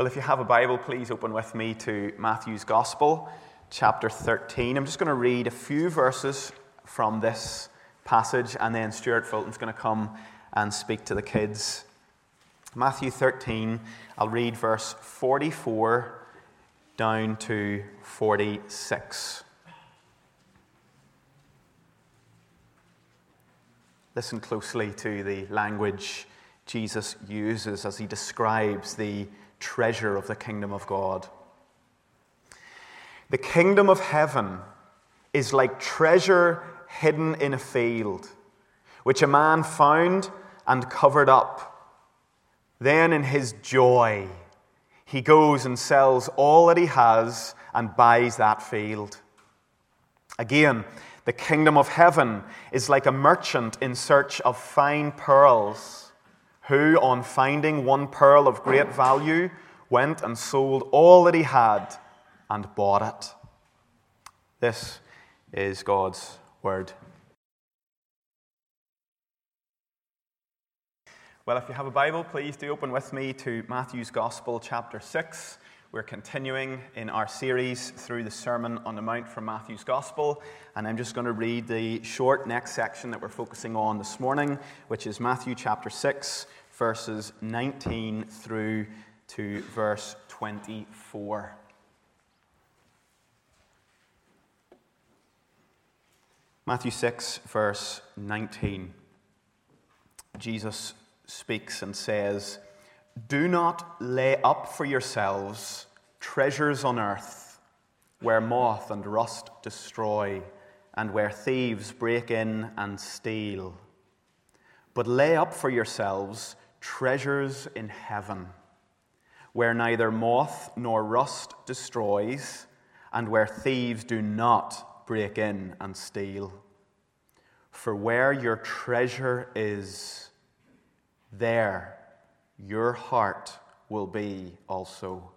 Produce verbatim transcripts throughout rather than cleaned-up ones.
Well, if you have a Bible, please open with me to Matthew's Gospel, chapter thirteen. I'm just going to read a few verses from this passage, and then Stuart Fulton's going to come and speak to the kids. Matthew thirteen, I'll read verse forty-four down to forty-six. Listen closely to the language Jesus uses as he describes the treasure of the kingdom of God. The kingdom of heaven is like treasure hidden in a field, which a man found and covered up. Then in his joy, he goes and sells all that he has and buys that field. Again, the kingdom of heaven is like a merchant in search of fine pearls, who, on finding one pearl of great value, went and sold all that he had and bought it. This is God's word. Well, if you have a Bible, please do open with me to Matthew's Gospel, chapter six. We're continuing in our series through the Sermon on the Mount from Matthew's Gospel, and I'm just going to read the short next section that we're focusing on this morning, which is Matthew chapter six, verses nineteen through to verse twenty-four. Matthew six, verse nineteen. Jesus speaks and says, "Do not lay up for yourselves treasures on earth, where moth and rust destroy, and where thieves break in and steal. But lay up for yourselves treasures in heaven, where neither moth nor rust destroys, and where thieves do not break in and steal. For where your treasure is, there your heart will be also."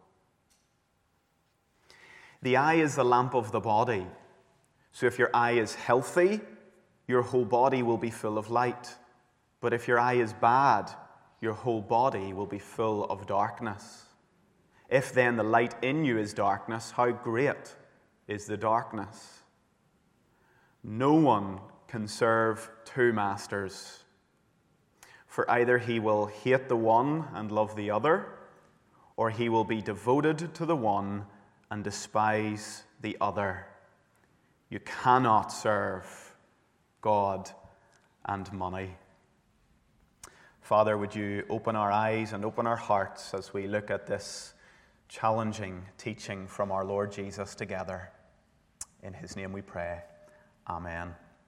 The eye is the lamp of the body. So if your eye is healthy, your whole body will be full of light. But if your eye is bad, your whole body will be full of darkness. If then the light in you is darkness, how great is the darkness? No one can serve two masters. For either he will hate the one and love the other, or he will be devoted to the one and despise the other. You cannot serve God and money. Father, would you open our eyes and open our hearts as we look at this challenging teaching from our Lord Jesus together. In his name we pray. Amen.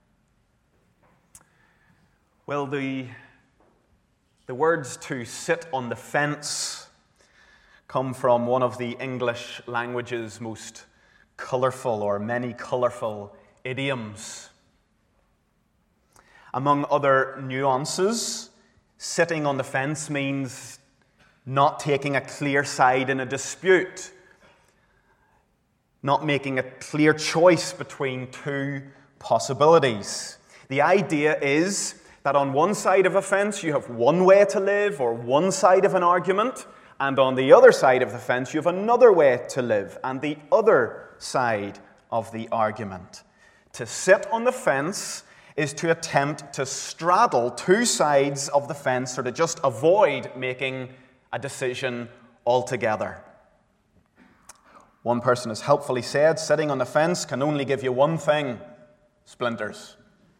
Well, the The words "to sit on the fence" come from one of the English language's most colourful or many colourful idioms. Among other nuances, sitting on the fence means not taking a clear side in a dispute, not making a clear choice between two possibilities. The idea is that on one side of a fence you have one way to live or one side of an argument, and on the other side of the fence you have another way to live and the other side of the argument. To sit on the fence is to attempt to straddle two sides of the fence or to just avoid making a decision altogether. One person has helpfully said, sitting on the fence can only give you one thing: splinters.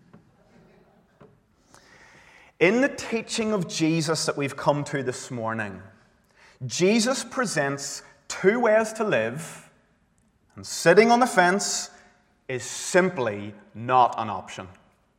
In the teaching of Jesus that we've come to this morning, Jesus presents two ways to live, and sitting on the fence is simply not an option.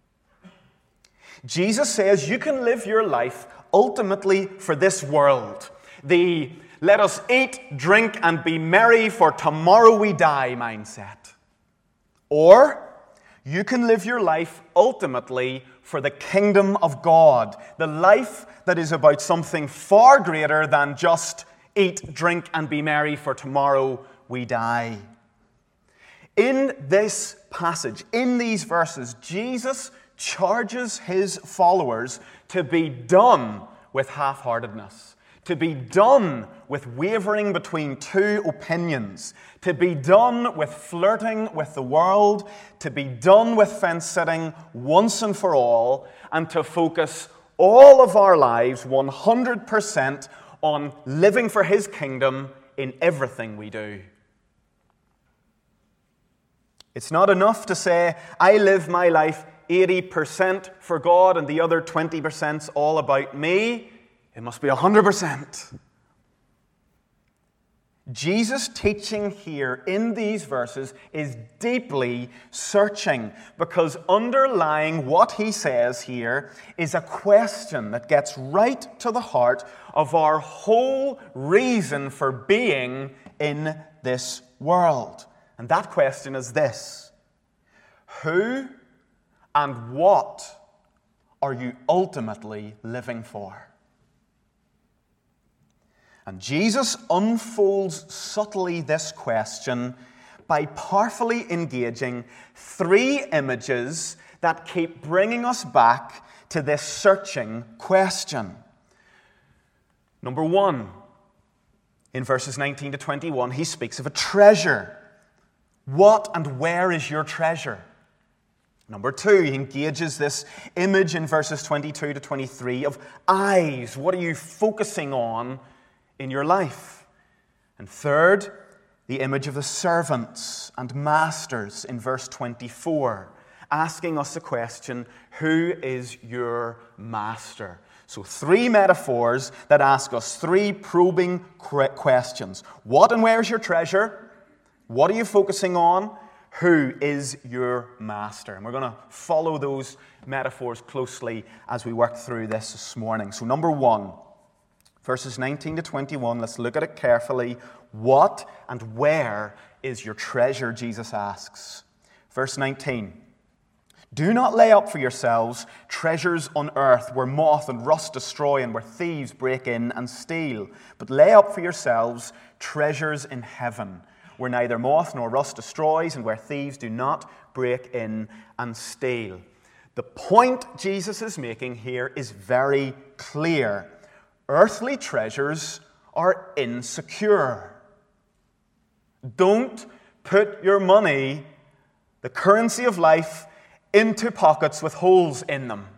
Jesus says you can live your life ultimately for this world. The "let us eat, drink, and be merry, for tomorrow we die" mindset. Or you can live your life ultimately for the kingdom of God, the life that is about something far greater than just eat, drink, and be merry, for tomorrow we die. In this passage, in these verses, Jesus charges his followers to be done with half-heartedness, to be done with wavering between two opinions, to be done with flirting with the world, to be done with fence-sitting once and for all, and to focus all of our lives one hundred percent on living for His kingdom in everything we do. It's not enough to say, I live my life eighty percent for God and the other twenty percent's all about me. It must be one hundred percent. Jesus' teaching here in these verses is deeply searching, because underlying what He says here is a question that gets right to the heart of our whole reason for being in this world. And that question is this: who and what are you ultimately living for? And Jesus unfolds subtly this question by powerfully engaging three images that keep bringing us back to this searching question. Number one, in verses nineteen to twenty-one, He speaks of a treasure. What and where is your treasure? Number two, He engages this image in verses twenty-two to twenty-three of eyes. What are you focusing on in your life? And third, the image of the servants and masters in verse twenty-four, asking us the question, who is your master? So three metaphors that ask us three probing questions. What and where is your treasure? What are you focusing on? Who is your master? And we're going to follow those metaphors closely as we work through this this morning. So number one, verses nineteen to twenty-one, let's look at it carefully. What and where is your treasure, Jesus asks. Verse nineteen, do not lay up for yourselves treasures on earth where moth and rust destroy and where thieves break in and steal, but lay up for yourselves treasures in heaven, where neither moth nor rust destroys and where thieves do not break in and steal. The point Jesus is making here is very clear. Earthly treasures are insecure. Don't put your money, the currency of life, into pockets with holes in them.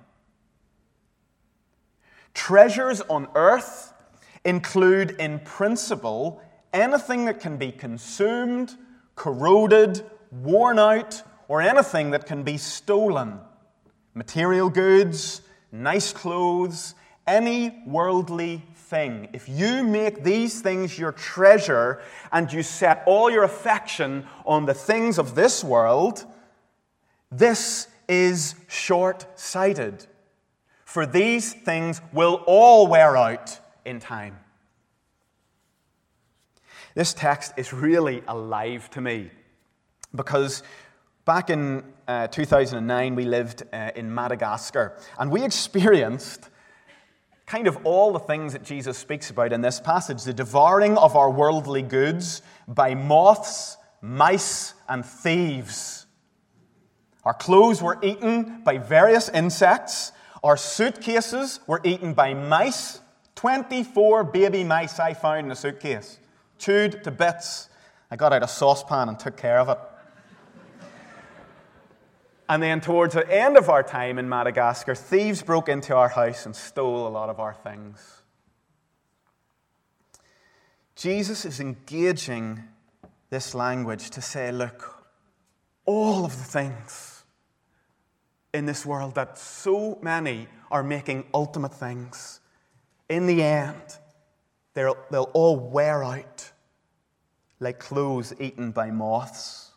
Treasures on earth include, in principle, anything that can be consumed, corroded, worn out, or anything that can be stolen. Material goods, nice clothes, any worldly thing. If you make these things your treasure and you set all your affection on the things of this world, this is short-sighted. For these things will all wear out in time. This text is really alive to me because back in uh, two thousand nine we lived uh, in Madagascar, and we experienced kind of all the things that Jesus speaks about in this passage: the devouring of our worldly goods by moths, mice, and thieves. Our clothes were eaten by various insects. Our suitcases were eaten by mice. twenty-four baby mice I found in a suitcase. Chewed to bits. I got out a saucepan and took care of it. And then towards the end of our time in Madagascar, thieves broke into our house and stole a lot of our things. Jesus is engaging this language to say, look, all of the things in this world that so many are making ultimate things, in the end, they'll, they'll all wear out like clothes eaten by moths.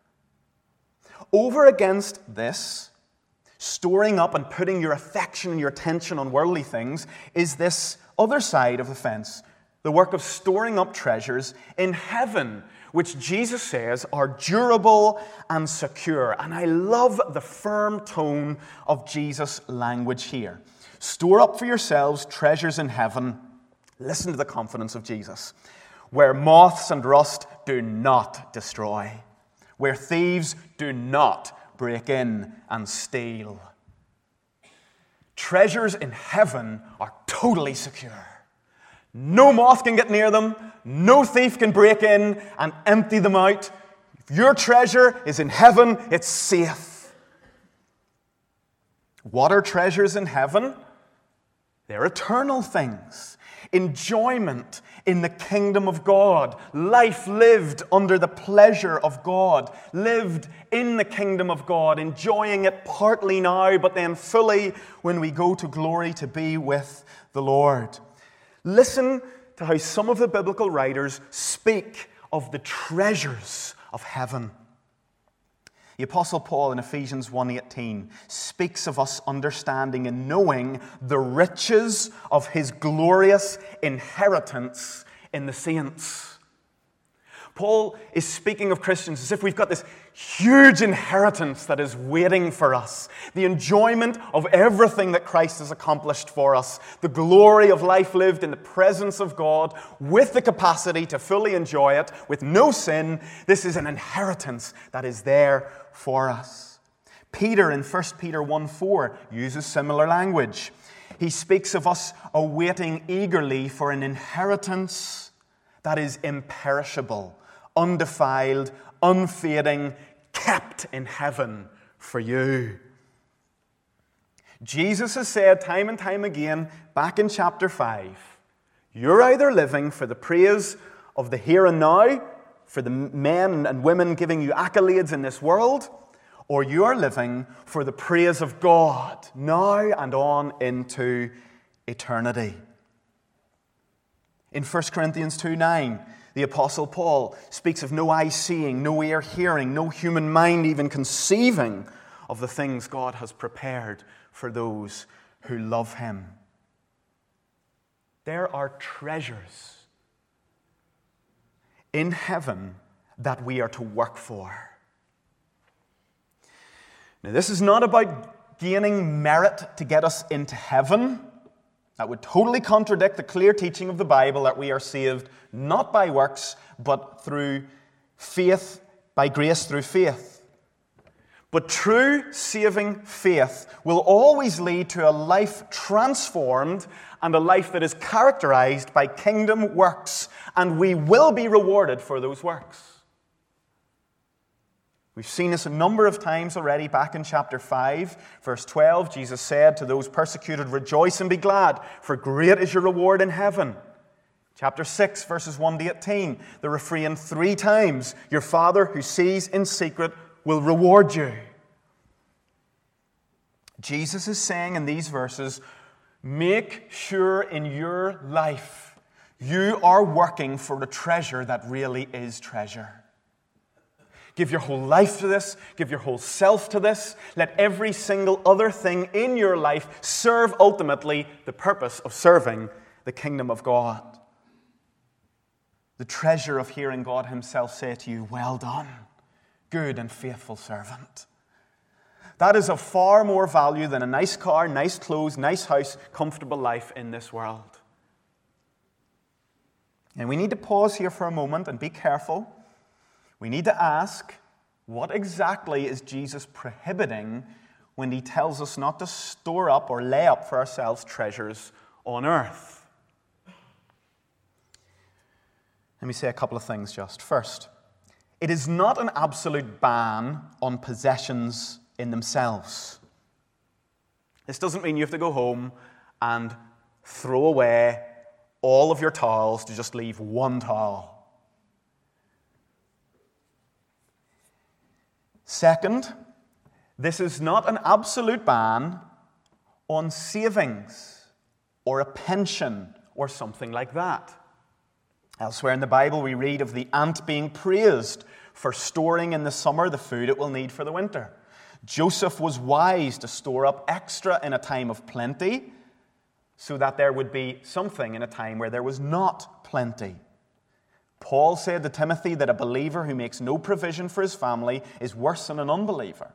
Over against this, storing up and putting your affection and your attention on worldly things, is this other side of the fence, the work of storing up treasures in heaven, which Jesus says are durable and secure. And I love the firm tone of Jesus' language here. Store up for yourselves treasures in heaven. Listen to the confidence of Jesus. Where moths and rust do not destroy, where thieves do not break in and steal. Treasures in heaven are totally secure. No moth can get near them. No thief can break in and empty them out. If your treasure is in heaven, it's safe. What are treasures in heaven? They're eternal things. Enjoyment in the kingdom of God. Life lived under the pleasure of God. Lived in the kingdom of God. Enjoying it partly now, but then fully when we go to glory to be with the Lord. Listen to how some of the biblical writers speak of the treasures of heaven. The Apostle Paul in Ephesians one eighteen speaks of us understanding and knowing the riches of his glorious inheritance in the saints. Paul is speaking of Christians as if we've got this huge inheritance that is waiting for us. The enjoyment of everything that Christ has accomplished for us. The glory of life lived in the presence of God with the capacity to fully enjoy it with no sin. This is an inheritance that is there for us. Peter in First Peter one four uses similar language. He speaks of us awaiting eagerly for an inheritance that is imperishable, undefiled, unfading, kept in heaven for you. Jesus has said time and time again, back in chapter five, you're either living for the praise of the here and now, for the men and women giving you accolades in this world, or you are living for the praise of God now and on into eternity. In First Corinthians two nine, the Apostle Paul speaks of no eye seeing, no ear hearing, no human mind even conceiving of the things God has prepared for those who love Him. There are treasures in heaven that we are to work for. Now, this is not about gaining merit to get us into heaven. That would totally contradict the clear teaching of the Bible that we are saved not by works, but through faith, by grace through faith. But true saving faith will always lead to a life transformed and a life that is characterized by kingdom works, and we will be rewarded for those works. We've seen this a number of times already back in chapter five, verse twelve. Jesus said to those persecuted, "Rejoice and be glad, for great is your reward in heaven." Chapter six, verses one to eighteen, the refrain three times, "Your Father who sees in secret will reward you." Jesus is saying in these verses, make sure in your life you are working for a treasure that really is treasure. Give your whole life to this. Give your whole self to this. Let every single other thing in your life serve ultimately the purpose of serving the kingdom of God. The treasure of hearing God Himself say to you, "Well done, good and faithful servant." That is of far more value than a nice car, nice clothes, nice house, comfortable life in this world. And we need to pause here for a moment and be careful. We need to ask, what exactly is Jesus prohibiting when He tells us not to store up or lay up for ourselves treasures on earth? Let me say a couple of things just. First, it is not an absolute ban on possessions in themselves. This doesn't mean you have to go home and throw away all of your towels to just leave one towel. Second, this is not an absolute ban on savings or a pension or something like that. Elsewhere in the Bible, we read of the ant being praised for storing in the summer the food it will need for the winter. Joseph was wise to store up extra in a time of plenty so that there would be something in a time where there was not plenty. Paul said to Timothy that a believer who makes no provision for his family is worse than an unbeliever.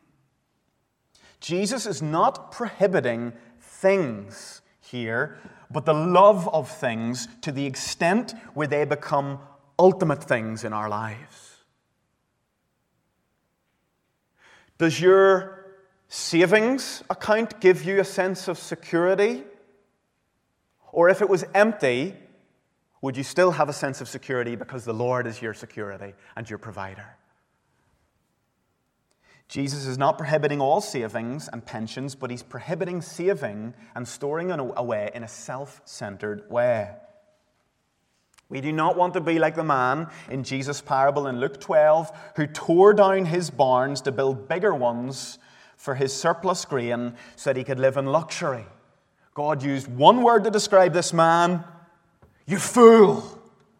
Jesus is not prohibiting things here, but the love of things to the extent where they become ultimate things in our lives. Does your savings account give you a sense of security? Or if it was empty, Would you still have a sense of security because the Lord is your security and your provider? Jesus is not prohibiting all savings and pensions, but he's prohibiting saving and storing away in a self-centered way. We do not want to be like the man in Jesus' parable in Luke twelve who tore down his barns to build bigger ones for his surplus grain so that he could live in luxury. God used one word to describe this man: you fool.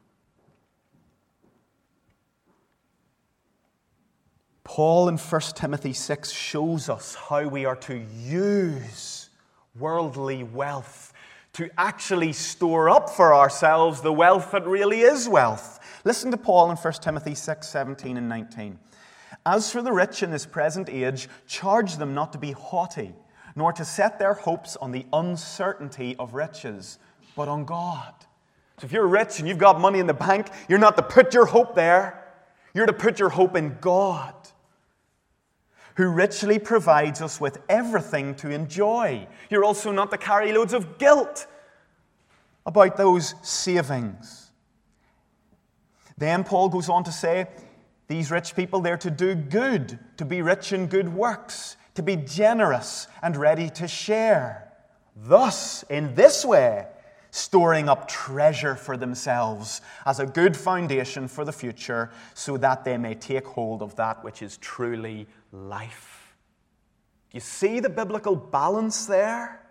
Paul in First Timothy six shows us how we are to use worldly wealth to actually store up for ourselves the wealth that really is wealth. Listen to Paul in First Timothy six, seventeen and nineteen. As for the rich in this present age, charge them not to be haughty, nor to set their hopes on the uncertainty of riches, but on God. So if you're rich and you've got money in the bank, you're not to put your hope there. You're to put your hope in God, who richly provides us with everything to enjoy. You're also not to carry loads of guilt about those savings. Then Paul goes on to say, these rich people, they're to do good, to be rich in good works, to be generous and ready to share. Thus, in this way, storing up treasure for themselves as a good foundation for the future, so that they may take hold of that which is truly life. You see the biblical balance there?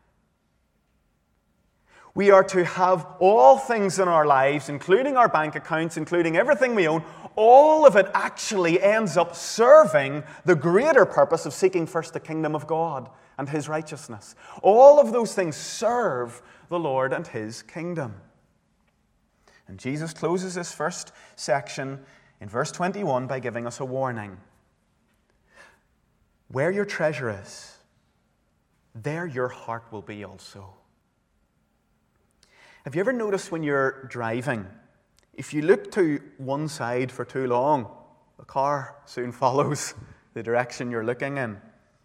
We are to have all things in our lives, including our bank accounts, including everything we own. All of it actually ends up serving the greater purpose of seeking first the kingdom of God and His righteousness. All of those things serve the Lord and His kingdom. And Jesus closes this first section in verse twenty-one by giving us a warning. Where your treasure is, there your heart will be also. Have you ever noticed when you're driving, if you look to one side for too long, the car soon follows the direction you're looking in?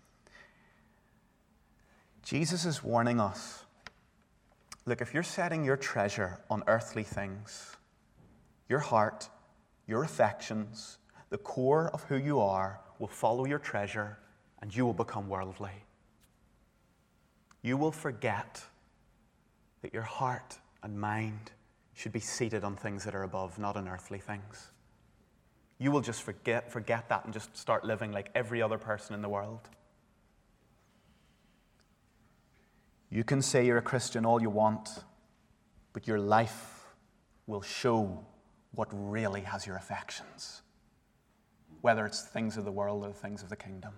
Jesus is warning us. Look, if you're setting your treasure on earthly things, your heart, your affections, the core of who you are will follow your treasure, and you will become worldly. You will forget that your heart and mind should be seated on things that are above, not on earthly things. You will just forget, forget that and just start living like every other person in the world. You can say you're a Christian all you want, but your life will show what really has your affections, whether it's things of the world or the things of the kingdom.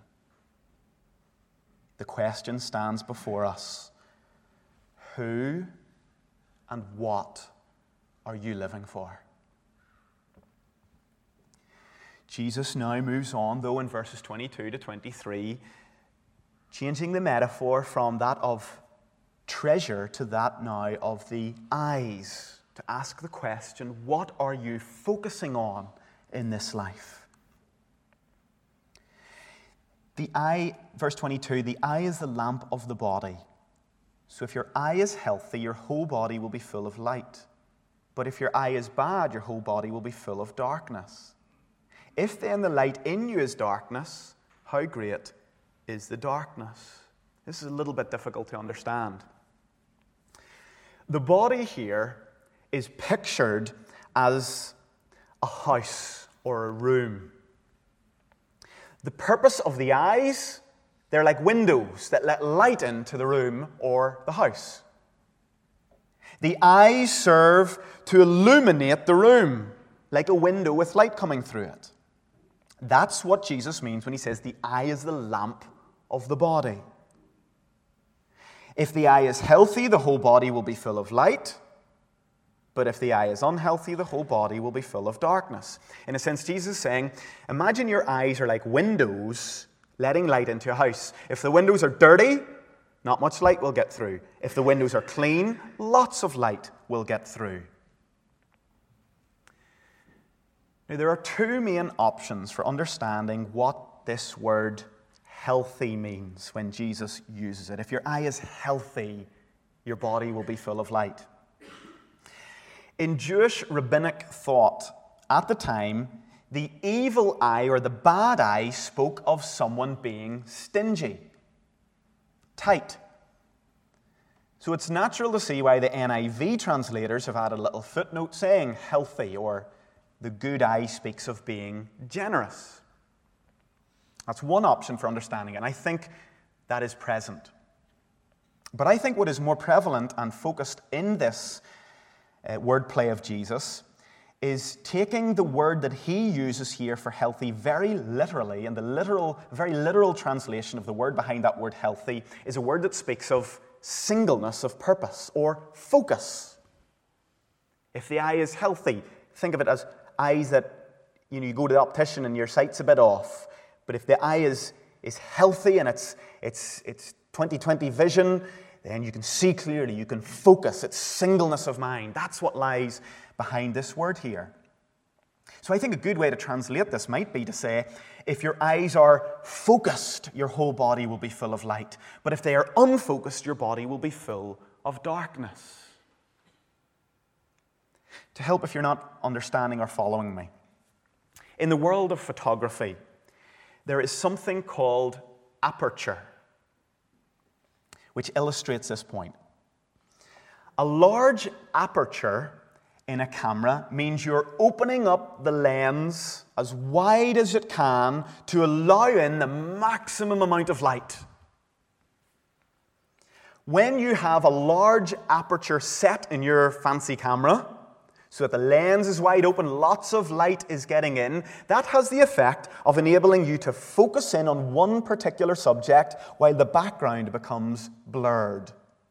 The question stands before us: who and what are you living for? Jesus now moves on, though, in verses twenty-two to twenty-three, changing the metaphor from that of treasure to that now of the eyes, to ask the question, what are you focusing on in this life? The eye, verse twenty-two, the eye is the lamp of the body. So if your eye is healthy, your whole body will be full of light. But if your eye is bad, your whole body will be full of darkness. If then the light in you is darkness, how great is the darkness? This is a little bit difficult to understand. The body here is pictured as a house or a room. The purpose of the eyes, they're like windows that let light into the room or the house. The eyes serve to illuminate the room, like a window with light coming through it. That's what Jesus means when he says the eye is the lamp of the body. If the eye is healthy, the whole body will be full of light. But if the eye is unhealthy, the whole body will be full of darkness. In a sense, Jesus is saying, imagine your eyes are like windows letting light into a house. If the windows are dirty, not much light will get through. If the windows are clean, lots of light will get through. Now, there are two main options for understanding what this word healthy means when Jesus uses it. If your eye is healthy, your body will be full of light. In Jewish rabbinic thought at the time, the evil eye or the bad eye spoke of someone being stingy, tight. So it's natural to see why the N I V translators have added a little footnote saying healthy, or the good eye speaks of being generous. That's one option for understanding it, and I think that is present. But I think what is more prevalent and focused in this uh, wordplay of Jesus is taking the word that he uses here for healthy very literally, and the literal, very literal translation of the word behind that word healthy is a word that speaks of singleness of purpose or focus. If the eye is healthy, think of it as eyes that, you know, you go to the optician and your sight's a bit off. But if the eye is, is healthy and it's, it's, it's twenty twenty vision, then you can see clearly, you can focus. It's singleness of mind. That's what lies behind this word here. So I think a good way to translate this might be to say, if your eyes are focused, your whole body will be full of light. But if they are unfocused, your body will be full of darkness. To help if you're not understanding or following me, in the world of photography, there is something called aperture, which illustrates this point. A large aperture in a camera means you're opening up the lens as wide as it can to allow in the maximum amount of light. When you have a large aperture set in your fancy camera, so that the lens is wide open, lots of light is getting in, that has the effect of enabling you to focus in on one particular subject while the background becomes blurred.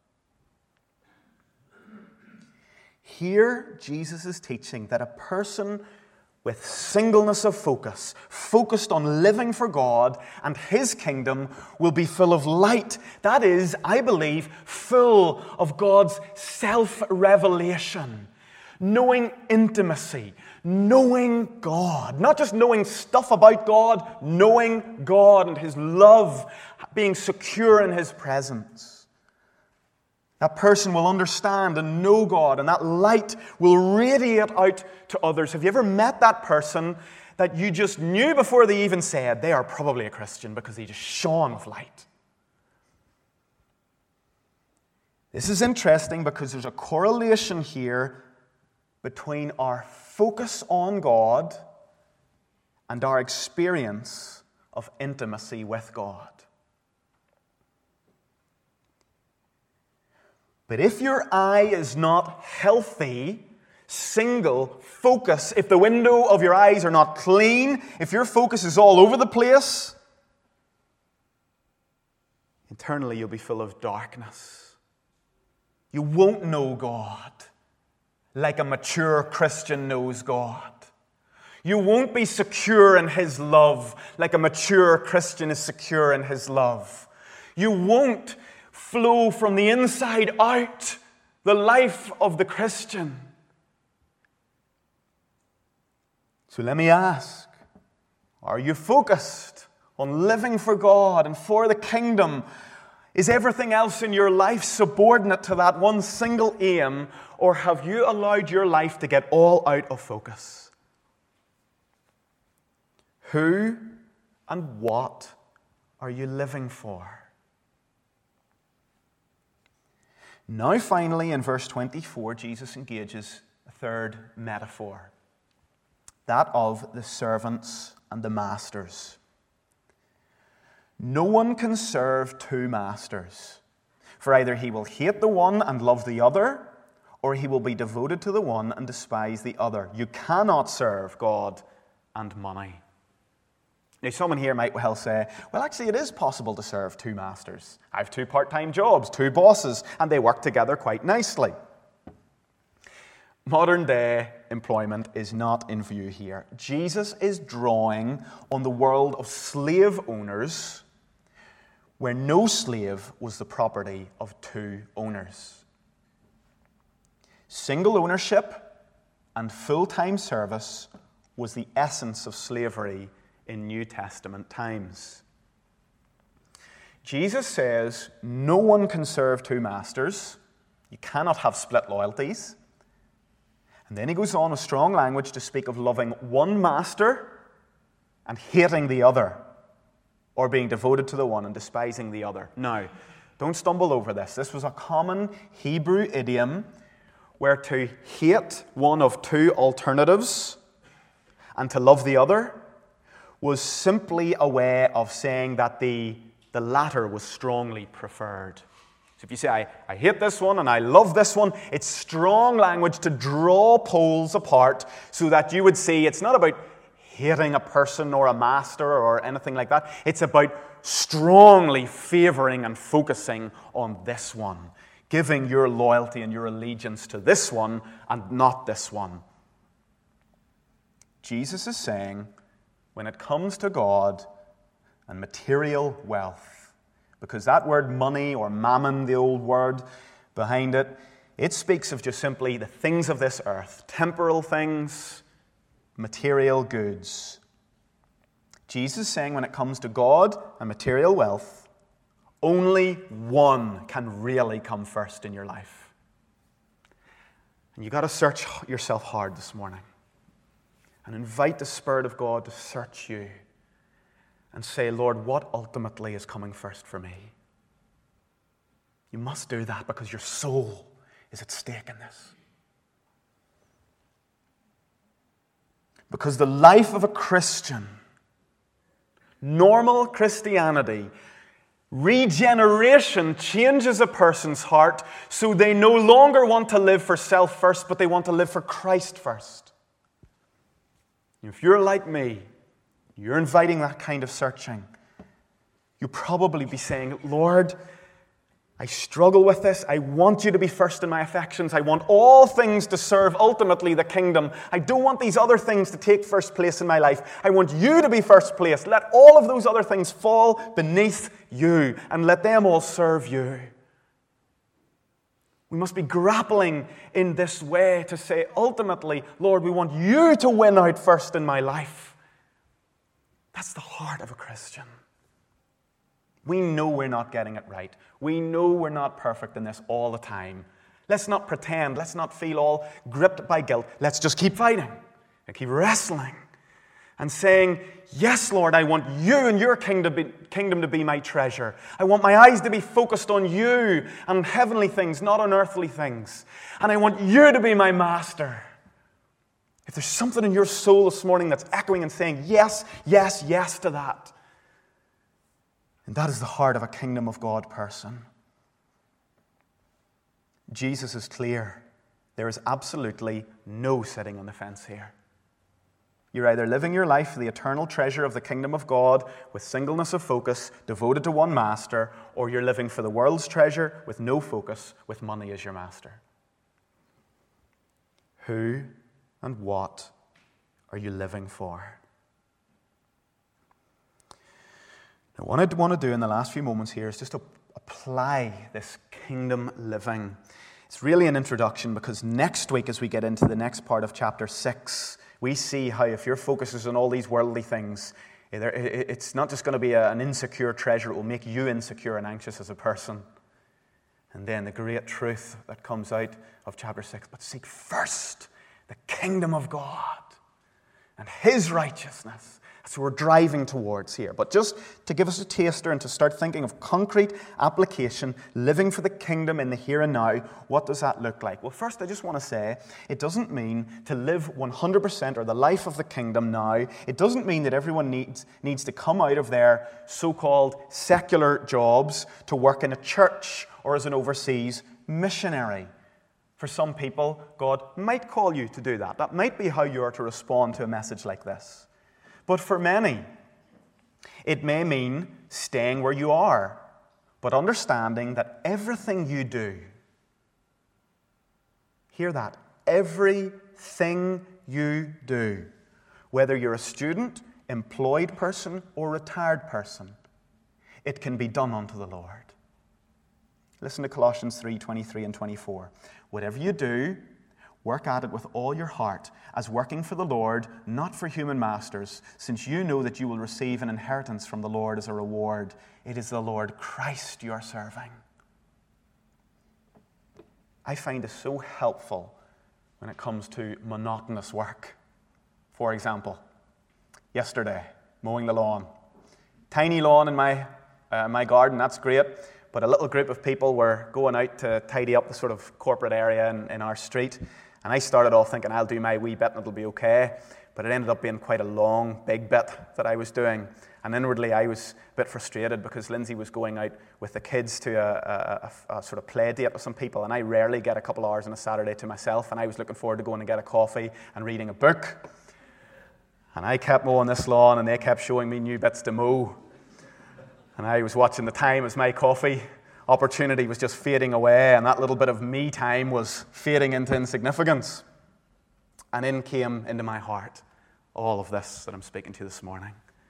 Here, Jesus is teaching that a person with singleness of focus, focused on living for God and His kingdom, will be full of light. That is, I believe, full of God's self-revelation. Knowing intimacy, knowing God, not just knowing stuff about God, knowing God and His love, being secure in His presence. That person will understand and know God, and that light will radiate out to others. Have you ever met that person that you just knew before they even said they are probably a Christian because they just shone with light? This is interesting because there's a correlation here between our focus on God and our experience of intimacy with God. But if your eye is not healthy, single, focus, if the window of your eyes are not clean, if your focus is all over the place, internally you'll be full of darkness. You won't know God like a mature Christian knows God. You won't be secure in His love like a mature Christian is secure in His love. You won't flow from the inside out the life of the Christian. So let me ask, are you focused on living for God and for the kingdom? Is everything else in your life subordinate to that one single aim, or have you allowed your life to get all out of focus? Who and what are you living for? Now, finally, in verse twenty-four, Jesus engages a third metaphor, that of the servants and the masters. No one can serve two masters, for either he will hate the one and love the other, or he will be devoted to the one and despise the other. You cannot serve God and money. Now, someone here might well say, well, actually, it is possible to serve two masters. I have two part-time jobs, two bosses, and they work together quite nicely. Modern-day employment is not in view here. Jesus is drawing on the world of slave owners where no slave was the property of two owners. Single ownership and full-time service was the essence of slavery in New Testament times. Jesus says no one can serve two masters. You cannot have split loyalties. And then he goes on with strong language to speak of loving one master and hating the other, or being devoted to the one and despising the other. Now, don't stumble over this. This was a common Hebrew idiom where to hate one of two alternatives and to love the other was simply a way of saying that the, the latter was strongly preferred. So if you say, I, I hate this one and I love this one, it's strong language to draw poles apart so that you would see it's not about hating a person or a master or anything like that. It's about strongly favoring and focusing on this one, giving your loyalty and your allegiance to this one and not this one. Jesus is saying, when it comes to God and material wealth, because that word money or mammon, the old word behind it, it speaks of just simply the things of this earth, temporal things, material goods. Jesus is saying when it comes to God and material wealth, only one can really come first in your life. And you've got to search yourself hard this morning and invite the Spirit of God to search you and say, Lord, what ultimately is coming first for me? You must do that because your soul is at stake in this. Because the life of a Christian, normal Christianity, regeneration changes a person's heart so they no longer want to live for self first, but they want to live for Christ first. If you're like me, you're inviting that kind of searching. You'll probably be saying, Lord, I struggle with this. I want you to be first in my affections. I want all things to serve ultimately the kingdom. I don't want these other things to take first place in my life. I want you to be first place. Let all of those other things fall beneath you and let them all serve you. We must be grappling in this way to say, ultimately, Lord, we want you to win out first in my life. That's the heart of a Christian. We know we're not getting it right. We know we're not perfect in this all the time. Let's not pretend. Let's not feel all gripped by guilt. Let's just keep fighting and keep wrestling and saying, yes, Lord, I want you and your kingdom to, be, kingdom to be my treasure. I want my eyes to be focused on you and heavenly things, not on earthly things. And I want you to be my master. If there's something in your soul this morning that's echoing and saying, yes, yes, yes to that, and that is the heart of a kingdom of God person. Jesus is clear. There is absolutely no sitting on the fence here. You're either living your life for the eternal treasure of the kingdom of God with singleness of focus, devoted to one master, or you're living for the world's treasure with no focus, with money as your master. Who and what are you living for? Now, what I want to do in the last few moments here is just to apply this kingdom living. It's really an introduction because next week, as we get into the next part of chapter six, we see how if your focus is on all these worldly things, it's not just going to be an insecure treasure. It will make you insecure and anxious as a person. And then the great truth that comes out of chapter six, but seek first the kingdom of God and His righteousness. That's what we're driving towards here. But just to give us a taster and to start thinking of concrete application, living for the kingdom in the here and now, what does that look like? Well, first I just want to say, it doesn't mean to live one hundred percent or the life of the kingdom now. It doesn't mean that everyone needs, needs to come out of their so-called secular jobs to work in a church or as an overseas missionary. For some people, God might call you to do that. That might be how you are to respond to a message like this. But for many, it may mean staying where you are, but understanding that everything you do, hear that, everything you do, whether you're a student, employed person, or retired person, it can be done unto the Lord. Listen to Colossians three, twenty-three and twenty-four. Whatever you do, work at it with all your heart, as working for the Lord, not for human masters, since you know that you will receive an inheritance from the Lord as a reward. It is the Lord Christ you are serving. I find it so helpful when it comes to monotonous work. For example, yesterday, mowing the lawn. Tiny lawn in my, uh, my garden, that's great, but a little group of people were going out to tidy up the sort of corporate area in, in our street, and I started off thinking I'll do my wee bit and it'll be okay, but it ended up being quite a long, big bit that I was doing. And inwardly, I was a bit frustrated because Lindsay was going out with the kids to a, a, a sort of play date with some people, and I rarely get a couple hours on a Saturday to myself, and I was looking forward to going and get a coffee and reading a book. And I kept mowing this lawn, and they kept showing me new bits to mow. And I was watching the time as my coffee opportunity was just fading away, and that little bit of me time was fading into insignificance. And in came into my heart all of this that I'm speaking to this morning.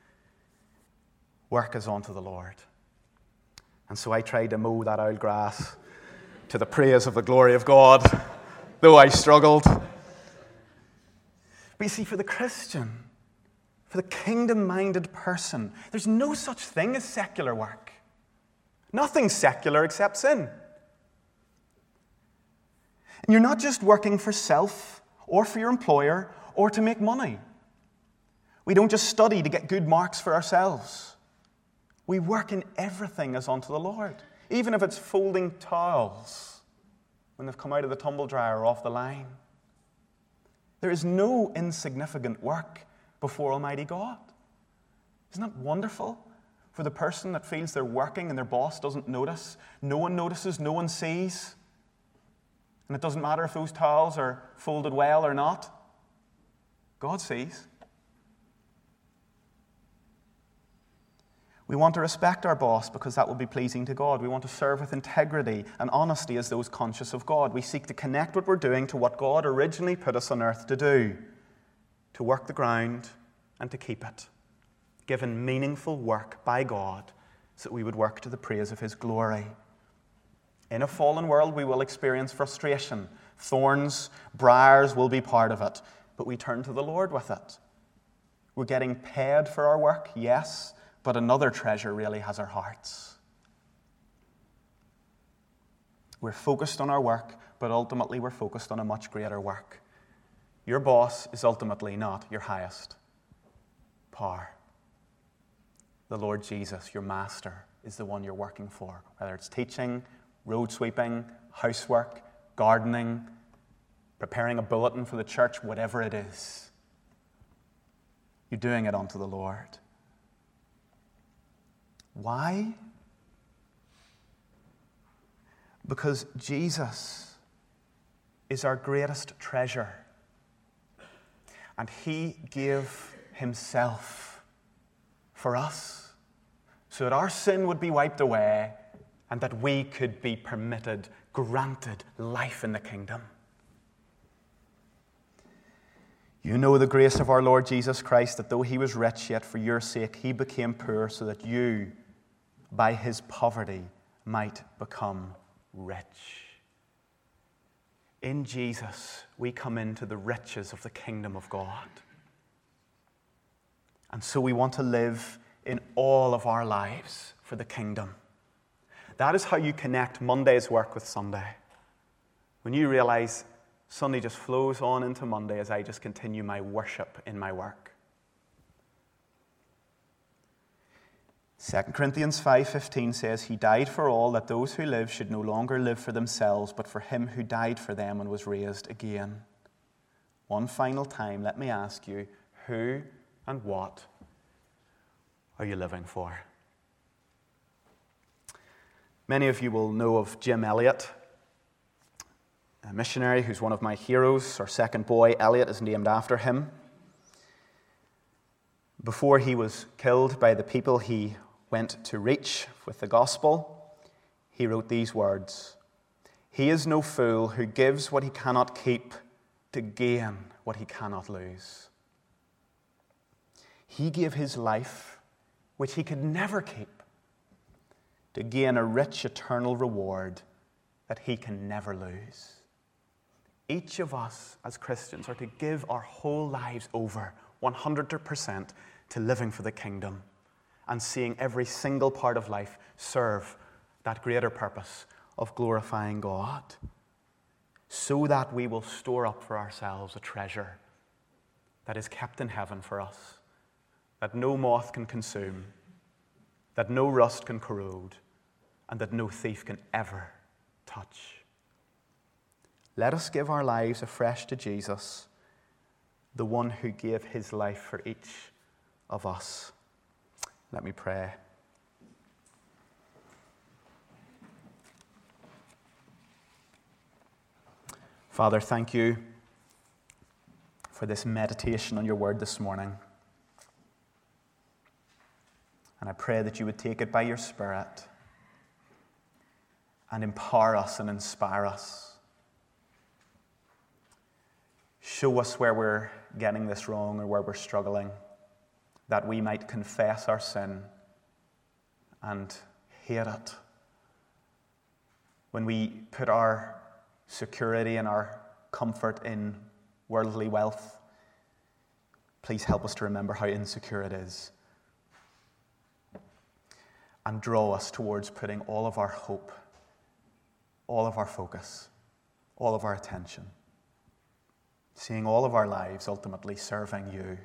Work is unto the Lord. And so I tried to mow that old grass to the praise of the glory of God, though I struggled. But you see, for the Christian, for the kingdom-minded person, there's no such thing as secular work. Nothing secular except sin. And you're not just working for self or for your employer or to make money. We don't just study to get good marks for ourselves. We work in everything as unto the Lord, even if it's folding towels when they've come out of the tumble dryer or off the line. There is no insignificant work before Almighty God. Isn't that wonderful for the person that feels they're working and their boss doesn't notice? No one notices, no one sees. And it doesn't matter if those towels are folded well or not. God sees. We want to respect our boss because that will be pleasing to God. We want to serve with integrity and honesty as those conscious of God. We seek to connect what we're doing to what God originally put us on earth to do, to work the ground and to keep it, given meaningful work by God so that we would work to the praise of His glory. In a fallen world, we will experience frustration. Thorns, briars will be part of it, but we turn to the Lord with it. We're getting paid for our work, yes, but another treasure really has our hearts. We're focused on our work, but ultimately we're focused on a much greater work. Your boss is ultimately not your highest power. The Lord Jesus, your master, is the one you're working for, whether it's teaching, road sweeping, housework, gardening, preparing a bulletin for the church, whatever it is. You're doing it unto the Lord. Why? Because Jesus is our greatest treasure. And He gave Himself for us so that our sin would be wiped away and that we could be permitted, granted life in the kingdom. You know the grace of our Lord Jesus Christ, that though He was rich, yet for your sake He became poor, so that you, by His poverty, might become rich. In Jesus, we come into the riches of the kingdom of God. And so we want to live in all of our lives for the kingdom. That is how you connect Monday's work with Sunday. When you realize Sunday just flows on into Monday as I just continue my worship in my work. Second Corinthians five fifteen says, He died for all, that those who live should no longer live for themselves, but for Him who died for them and was raised again. One final time, let me ask you, who and what are you living for? Many of you will know of Jim Elliot, a missionary who's one of my heroes. Our second boy, Elliot, is named after him. Before he was killed by the people he went to reach with the gospel, he wrote these words: He is no fool who gives what he cannot keep to gain what he cannot lose. He gave his life, which he could never keep, to gain a rich eternal reward that he can never lose. Each of us as Christians are to give our whole lives over one hundred percent to living for the kingdom and seeing every single part of life serve that greater purpose of glorifying God. so that we will store up for ourselves a treasure that is kept in heaven for us, that no moth can consume, that no rust can corrode, and that no thief can ever touch. Let us give our lives afresh to Jesus, the one who gave his life for each of us. Let me pray. Father, thank you for this meditation on your word this morning. And I pray that you would take it by your Spirit and empower us and inspire us. Show us where we're getting this wrong or where we're struggling, that we might confess our sin and hate it. When we put our security and our comfort in worldly wealth, please help us to remember how insecure it is. And draw us towards putting all of our hope, all of our focus, all of our attention, seeing all of our lives ultimately serving you.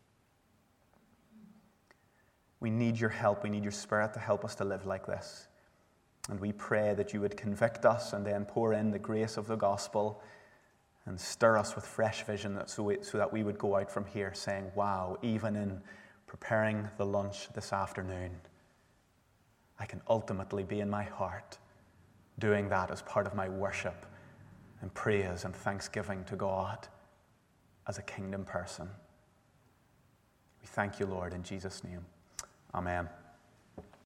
We need your help. We need your Spirit to help us to live like this. And we pray that you would convict us and then pour in the grace of the gospel and stir us with fresh vision so, we, so that we would go out from here saying, wow, even in preparing the lunch this afternoon, I can ultimately be in my heart doing that as part of my worship and praise and thanksgiving to God as a kingdom person. We thank you, Lord, in Jesus' name. Amen.